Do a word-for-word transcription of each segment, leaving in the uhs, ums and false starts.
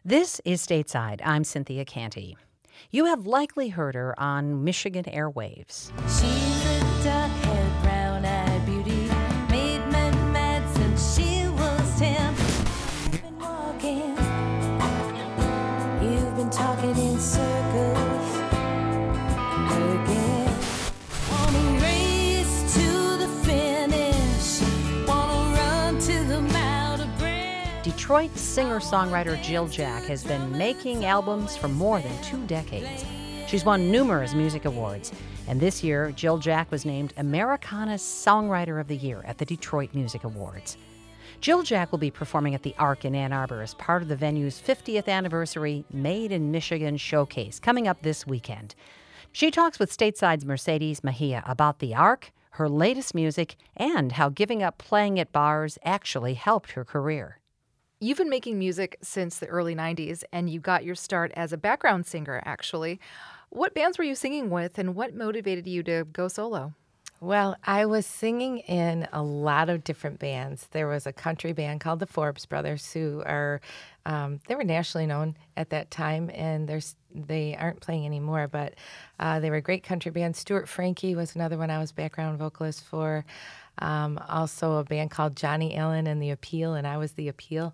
This is Stateside. I'm Cynthia Canty. You have likely heard her on Michigan airwaves. She's a dark-haired, brown-eyed beauty, made men mad since she was ten. You've been walking, you've been talking in circles again. Wanna race to the finish, wanna run to the Mount of bread. Detroit singer-songwriter Jill Jack has been making albums for more than two decades. She's won numerous music awards, and this year, Jill Jack was named Americana's Songwriter of the Year at the Detroit Music Awards. Jill Jack will be performing at the Ark in Ann Arbor as part of the venue's fiftieth anniversary Made in Michigan showcase coming up this weekend. She talks with Stateside's Mercedes Mejia about the Ark, her latest music, and how giving up playing at bars actually helped her career. You've been making music since the early nineties, and you got your start as a background singer, actually. What bands were you singing with, and what motivated you to go solo? Well, I was singing in a lot of different bands. There was a country band called the Forbes Brothers, who are, um, they were nationally known at that time, and there's, they aren't playing anymore, but uh, they were a great country band. Stuart Frankie was another one I was background vocalist for. Um, also a band called Johnny Allen and the Appeal, and I was the Appeal.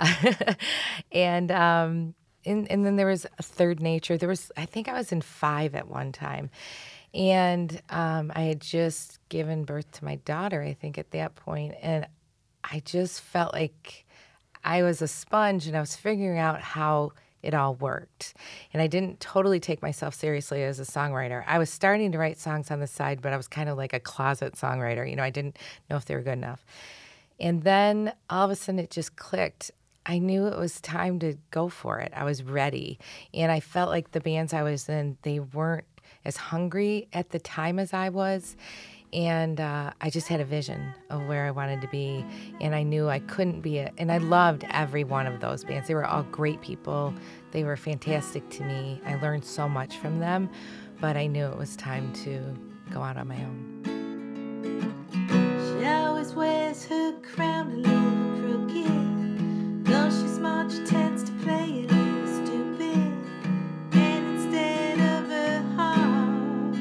and, um, and and then there was a Third Nature. There was, I think I was in five at one time. And um, I had just given birth to my daughter, I think, at that point. And I just felt like I was a sponge, and I was figuring out how it all worked. And I didn't totally take myself seriously as a songwriter. I was starting to write songs on the side, but I was kind of like a closet songwriter. You know, I didn't know if they were good enough. And then all of a sudden it just clicked. I knew it was time to go for it. I was ready. And I felt like the bands I was in, they weren't as hungry at the time as I was. And uh, I just had a vision of where I wanted to be. And I knew I couldn't be it. And I loved every one of those bands. They were all great people. They were fantastic to me. I learned so much from them. But I knew it was time to go out on my own. She always wears her crown a little crooked. Though she's smart, she tends to play it a little stupid. And instead of her heart,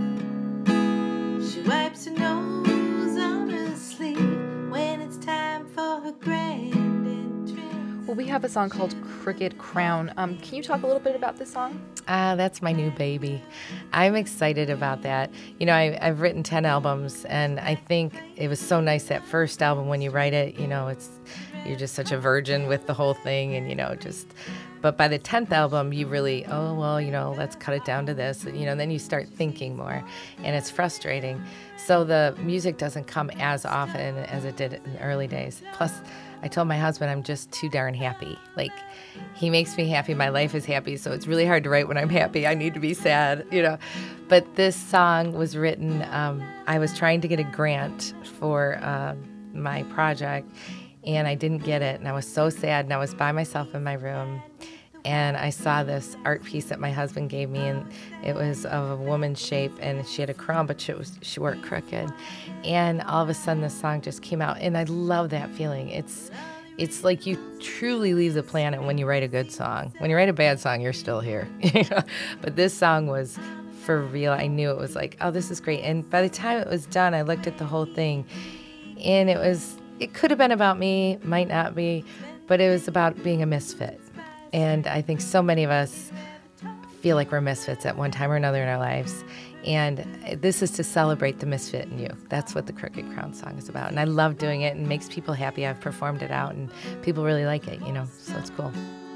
she wipes her nose on her sleeve when it's time for her grand entrance. Well, we have a song called Crooked Crown. Um, can you talk a little bit about this song? Ah, that's my new baby. I'm excited about that. You know, I, I've written ten albums, and I think it was so nice that first album when you write it, you know, it's you're just such a virgin with the whole thing, and, you know, just, but by the tenth album, you really, oh, well, you know, let's cut it down to this, you know, and then you start thinking more, and it's frustrating. So the music doesn't come as often as it did in the early days. Plus, I told my husband I'm just too darn happy. Like, he makes me happy. My life is happy, so it's really hard to write when I'm happy. I need to be sad, you know. But this song was written, um, I was trying to get a grant for um, my project, and I didn't get it. And I was so sad, and I was by myself in my room. And I saw this art piece that my husband gave me, and it was of a woman's shape, and she had a crown, but she, was, she wore it crooked. And all of a sudden, this song just came out, and I love that feeling. It's it's like you truly leave the planet when you write a good song. When you write a bad song, you're still here. You know? But this song was for real. I knew it was like, oh, this is great. And by the time it was done, I looked at the whole thing, and it was, it could have been about me, might not be, but it was about being a misfit. And I think so many of us feel like we're misfits at one time or another in our lives. And this is to celebrate the misfit in you. That's what the Crooked Crown song is about. And I love doing it, and it makes people happy. I've performed it out, and people really like it, you know, so it's cool.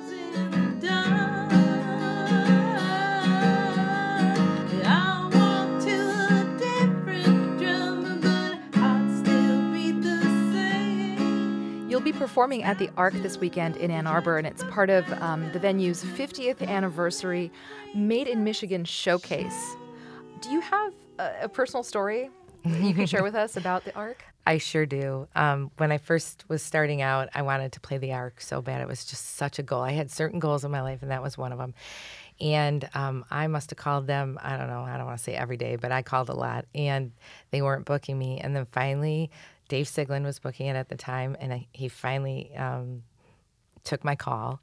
You'll be performing at the Ark this weekend in Ann Arbor, and it's part of um, the venue's fiftieth anniversary Made in Michigan showcase. Do you have a, a personal story that you can share with us about the Ark? I sure do. Um, when I first was starting out, I wanted to play the Ark so bad. It was just such a goal. I had certain goals in my life, and that was one of them. And um, I must have called them, I don't know, I don't want to say every day, but I called a lot, and they weren't booking me. And then finally, Dave Siglin was booking it at the time, and I, he finally um, took my call.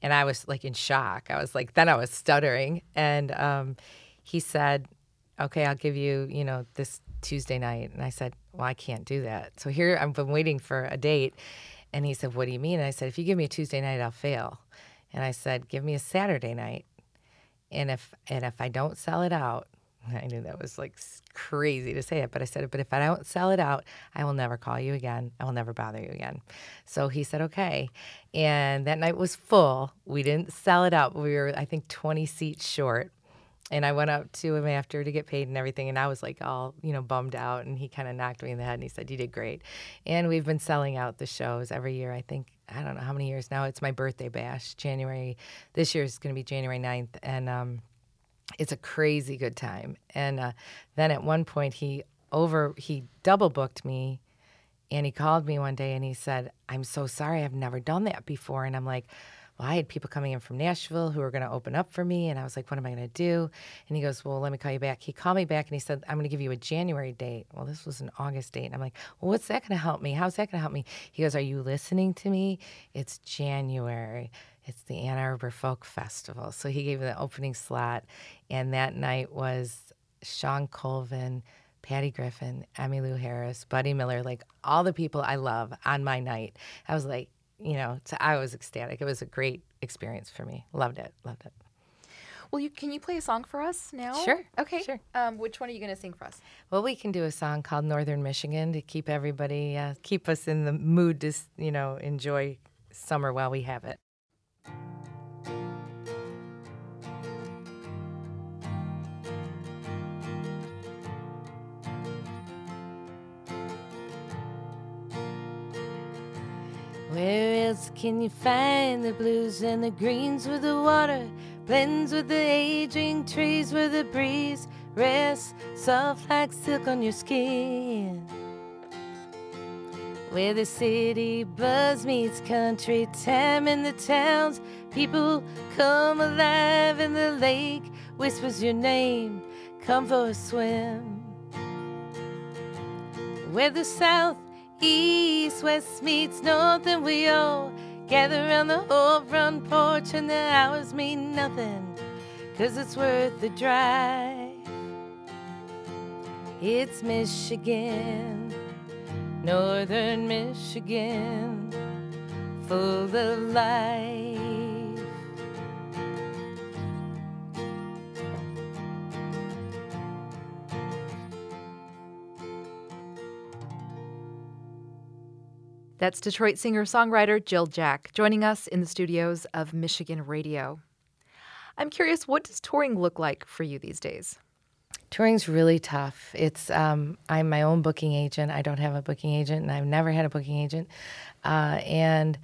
And I was like in shock. I was like, then I was stuttering. And um, he said, okay, I'll give you, you know, this Tuesday night. And I said, well, I can't do that. So here I've been waiting for a date. And he said, what do you mean? And I said, if you give me a Tuesday night, I'll fail. And I said, give me a Saturday night. And if and if I don't sell it out, I knew that was like crazy to say it, but I said, but if I don't sell it out, I will never call you again. I will never bother you again. So he said, okay. And that night was full. We didn't sell it out. We were, I think, twenty seats short. And I went up to him after to get paid and everything. And I was like all, you know, bummed out. And he kind of knocked me in the head and he said, you did great. And we've been selling out the shows every year. I think, I don't know how many years now. It's my birthday bash, January. This year is going to be January ninth. And, um, it's a crazy good time. And uh, then at one point he over he double booked me, and he called me one day and he said, I'm so sorry, I've never done that before. And I'm like, well, I had people coming in from Nashville who were going to open up for me. And I was like, what am I going to do? And he goes, well, let me call you back. He called me back and he said, I'm going to give you a January date. Well, this was an August date. And I'm like, well, what's that going to help me? How's that going to help me? He goes, are you listening to me? It's January. It's the Ann Arbor Folk Festival. So he gave me the opening slot. And that night was Sean Colvin, Patty Griffin, Emmylou Harris, Buddy Miller, like all the people I love on my night. I was like, you know, so I was ecstatic. It was a great experience for me. Loved it. Loved it. Well, you can you play a song for us now? Sure. Okay. Sure. Um, which one are you going to sing for us? Well, we can do a song called Northern Michigan to keep everybody, uh, keep us in the mood to, you know, enjoy summer while we have it. Where else can you find the blues and the greens where the water blends with the aging trees, where the breeze rests soft like silk on your skin, where the city buzz meets country time in the towns, people come alive and the lake whispers your name, come for a swim, where the south east, west meets north, and we all gather around the old front porch, and the hours mean nothing, 'cause it's worth the drive. It's Michigan, Northern Michigan, full of life. That's Detroit singer-songwriter Jill Jack joining us in the studios of Michigan Radio. I'm curious, what does touring look like for you these days? Touring's really tough. It's um, I'm my own booking agent. I don't have a booking agent, and I've never had a booking agent, uh, and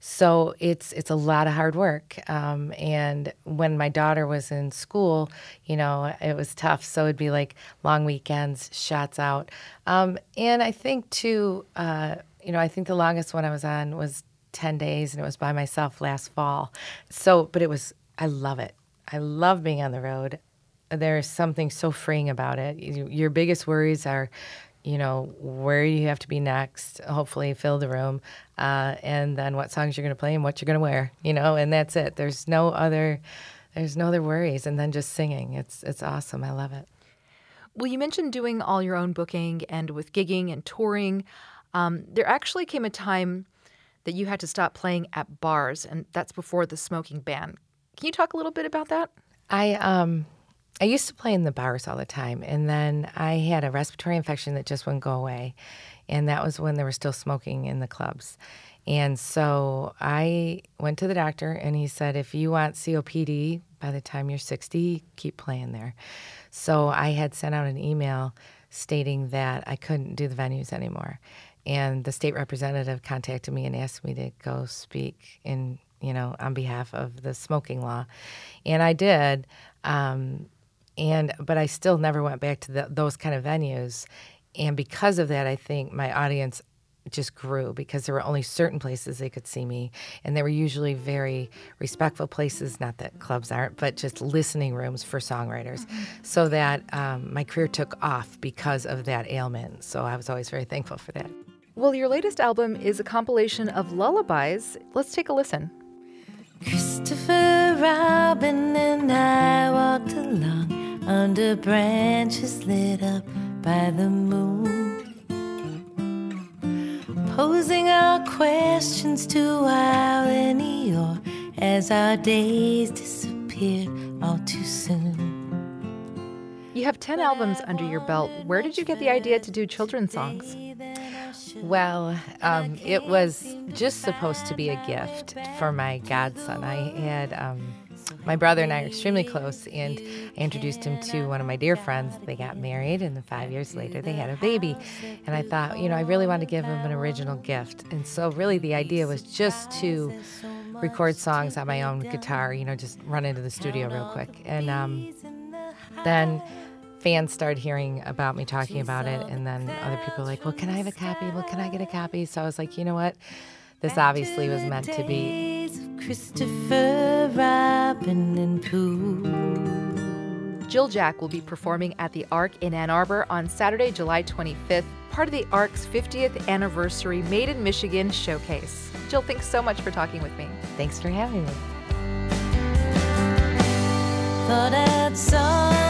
so it's it's a lot of hard work. Um, and when my daughter was in school, you know, it was tough. So it'd be like long weekends, shots out, um, and I think too. Uh, You know, I think the longest one I was on was ten days, and it was by myself last fall. So, but it was, I love it. I love being on the road. There's something so freeing about it. You, your biggest worries are, you know, where you have to be next, hopefully fill the room, uh, and then what songs you're going to play and what you're going to wear, you know, and that's it. There's no other, there's no other worries, and then just singing. It's, it's awesome. I love it. Well, you mentioned doing all your own booking and with gigging and touring. Um, there actually came a time that you had to stop playing at bars, and that's before the smoking ban. Can you talk a little bit about that? I um, I used to play in the bars all the time, and then I had a respiratory infection that just wouldn't go away, and that was when they were still smoking in the clubs. And so I went to the doctor, and he said, if you want C O P D by the time you're sixty, keep playing there. So I had sent out an email stating that I couldn't do the venues anymore. And the state representative contacted me and asked me to go speak in, you know, on behalf of the smoking law. And I did. Um, and but I still never went back to the, those kind of venues. And because of that, I think my audience just grew because there were only certain places they could see me. And they were usually very respectful places, not that clubs aren't, but just listening rooms for songwriters. Mm-hmm. So that um, my career took off because of that ailment. So I was always very thankful for that. Well, your latest album is a compilation of lullabies. Let's take a listen. Christopher Robin and I walked along under branches lit up by the moon, posing our questions to Wild and Eeyore as our days disappeared all too soon. You have ten albums under your belt. Where did you get the idea to do children's songs? Well, um, it was just supposed to be a gift for my godson. I had, um, my brother and I are extremely close, and I introduced him to one of my dear friends. They got married, and then five years later, they had a baby. And I thought, you know, I really want to give him an original gift. And so really the idea was just to record songs on my own guitar, you know, just run into the studio real quick. And um, then fans started hearing about me talking about it, and then other people were like, well, can I have a copy? Well, can I get a copy? So I was like, you know what? This obviously was meant to be. Christopher Robin and Pooh. Jill Jack will be performing at the Ark in Ann Arbor on Saturday, July twenty-fifth, part of the Ark's fiftieth anniversary Made in Michigan showcase. Jill, thanks so much for talking with me. Thanks for having me. Thought I'd saw